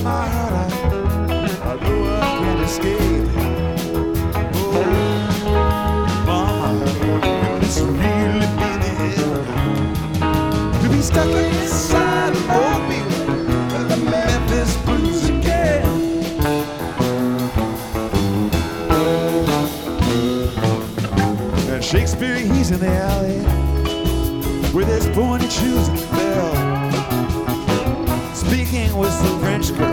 my heart, I know I can't escape. Oh, mama, it's really been to be stuck inside of Mobile, the Memphis blues again. And Shakespeare, he's in the alley with his pointed shoes and bell, speaking with the French girl